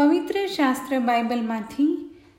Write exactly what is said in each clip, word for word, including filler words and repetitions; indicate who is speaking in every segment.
Speaker 1: પવિત્ર શાસ્ત્ર બાઇબલમાંથી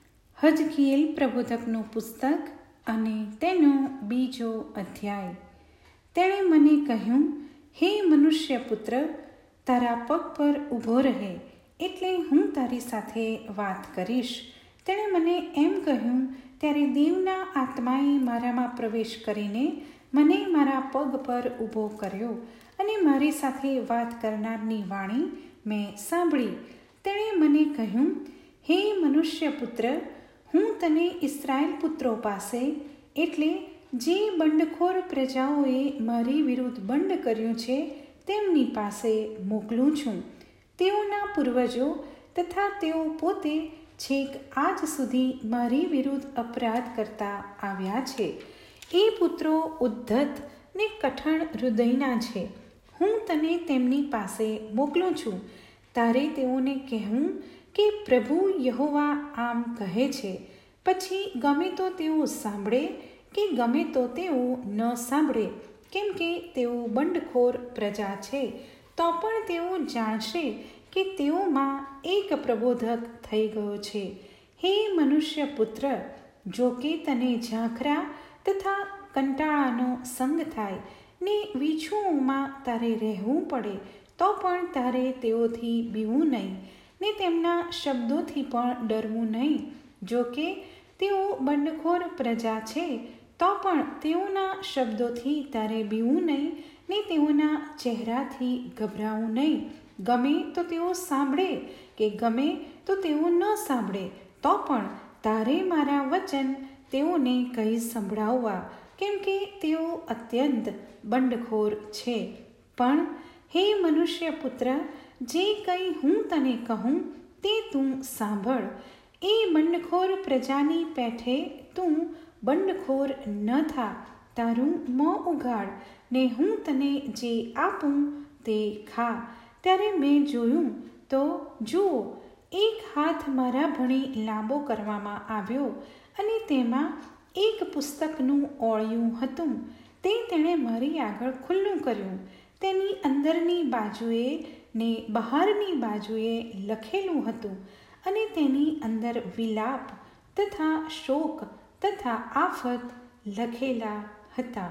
Speaker 1: હઝકીએલ પ્રબોધકનું પુસ્તક અને તેનો બીજો અધ્યાય. તેણે મને કહ્યું, હે મનુષ્ય પુત્ર, તારા પગ પર ઊભો રહે, એટલે હું તારી સાથે વાત કરીશ. તેણે મને એમ કહ્યું ત્યારે દેવના આત્માએ મારામાં પ્રવેશ કરીને મને મારા પગ પર ઊભો કર્યો અને મારી સાથે વાત કરનારની વાણી મેં સાંભળી. તેણે મને કહ્યું, હે મનુષ્ય પુત્ર, હું તને ઇસ્રાયેલ પુત્રો પાસે, એટલે જે બંડખોર પ્રજાઓએ મારી વિરુદ્ધ બંડ કર્યું છે તેમની પાસે મોકલું છું. તેઓના પૂર્વજો તથા તેઓ પોતે છેક આજ સુધી મારી વિરુદ્ધ અપરાધ કરતા આવ્યા છે. એ પુત્રો ઉદ્ધત ને કઠણ હૃદયના છે. હું તને તેમની પાસે મોકલું છું. તારે તેઓને કહેવું કે પ્રભુ યહોવા આમ કહે છે. પછી ગમે તો તેઓ સાંભળે કે ગમે તો તેઓ ન સાંભળે, કેમ કે તેઓ બંડખોર પ્રજા છે, તો પણ તેઓ જાણશે કે તેઓમાં એક પ્રબોધક થઈ ગયો છે. હે મનુષ્ય પુત્ર, જો કે તને ઝાંખરા તથા કંટાળાનો સંગ થાય ને વીછુઓમાં તારે રહેવું પડે, તો પણ તારે તેઓથી બીવું નહીં ને તેમના શબ્દોથી પણ ડરવું નહીં. જો કે તેઓ બંડખોર પ્રજા છે, તો પણ તેઓના શબ્દોથી તારે બીવું નહીં ને તેઓના ચહેરાથી ગભરાવું નહીં. ગમે તો તેઓ સાંભળે કે ગમે તો તેઓ ન સાંભળે, તો પણ તારે મારા વચન તેઓને કહી સંભળાવવા, કેમ કે તેઓ અત્યંત બંડખોર છે. પણ હે મનુષ્ય પુત્ર, જે કંઈ હું તને કહું તે તું સાંભળ. એ બંડખોર પ્રજાની પેઠે તું બંડખોર ન થા. તારું મોં ઉઘાડ ને હું તને જે આપું તે ખા. ત્યારે મેં જોયું તો જુઓ, એક હાથ મારા ભણી લાંબો કરવામાં આવ્યો અને તેમાં એક પુસ્તકનું ઓળિયું હતું. તે તેણે મારી આગળ ખુલ્લું કર્યું. તેની અંદરની બાજુએ ને બહારની બાજુએ લખેલું હતું અને તેની અંદર વિલાપ તથા શોક તથા આફત લખેલા હતા.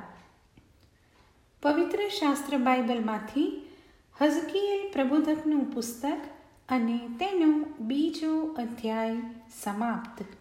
Speaker 1: પવિત્ર શાસ્ત્ર બાઇબલમાંથી હઝકીએલ પ્રબોધકનું પુસ્તક અને તેનો બીજો અધ્યાય સમાપ્ત.